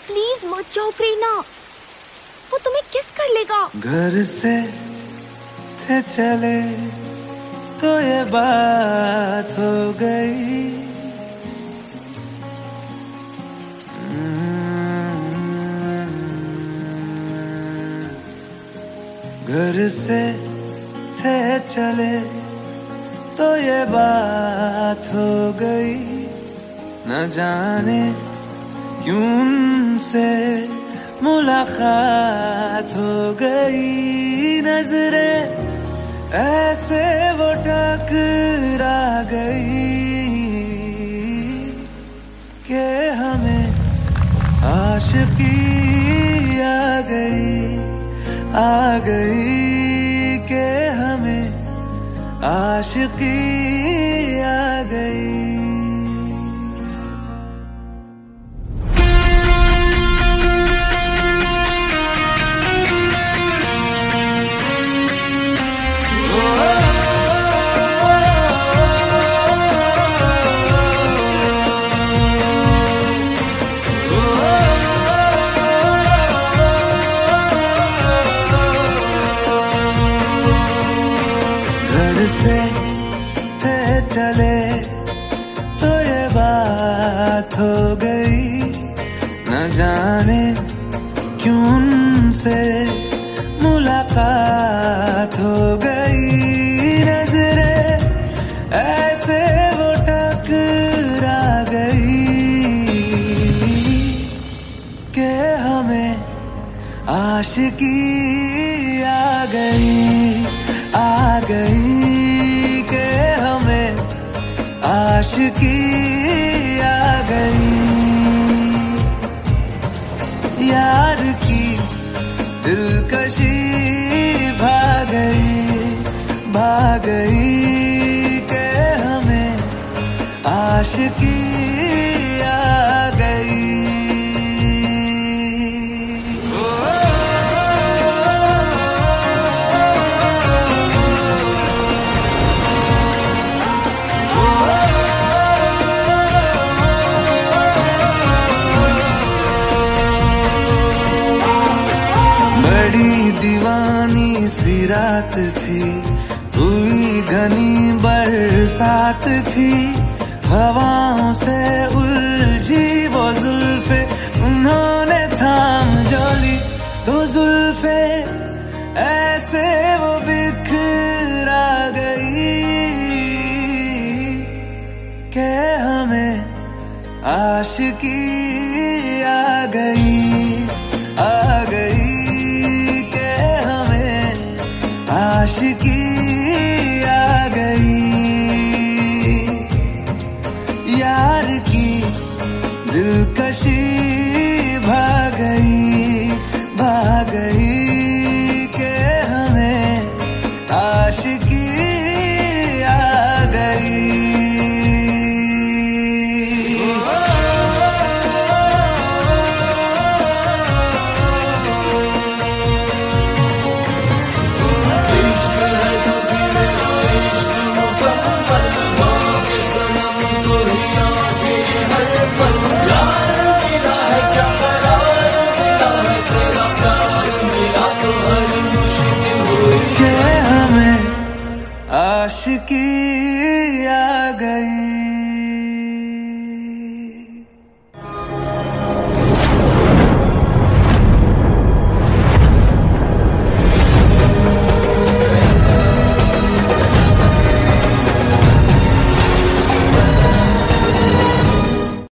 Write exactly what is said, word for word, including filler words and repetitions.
Please मत जाओ प्रेरणा, वो तुम्हें किस कर लेगा। घर से थे चले तो ये बात हो गई, घर से थे चले तो ये बात हो गई, न जाने क्यों उनसे मुलाकात हो गई। नजरें ऐसे वो टकरा गई कि हमें आशिकी आ गई, आ गई कि हमें आशिकी आ गई। घर से थे चले तो ये बात हो गई, न जाने क्यों उनसे मुलाकात हो गई। नजरें ऐसे वो टकरा गई कि हमें आशिकी आ गई, आ गई कि हमें आशिकी आ गई। यार की दिलकशी भाग गई, भाग गई कि हमें आशिकी आ गई। बड़ी दीवानी सी रात थी, हुई घनी बरसात थी, हवाओं से उलझी वो जुल्फे उन्होंने थाम जोली, तो जुल्फे ऐसे वो बिखरा गई कि हमें आशिकी आ गई, आ गई आशिकी आ गई। यार की दिलकशी